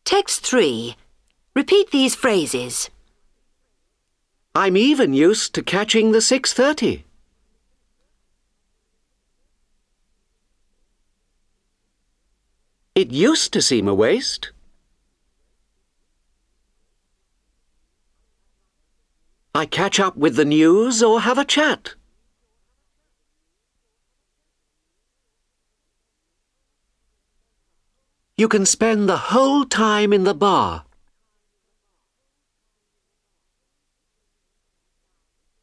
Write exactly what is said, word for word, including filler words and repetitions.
Text three. Repeat these phrases. I'm even used to catching the six thirty. It used to seem a waste. I catch up with the news or have a chat. You can spend the whole time in the bar.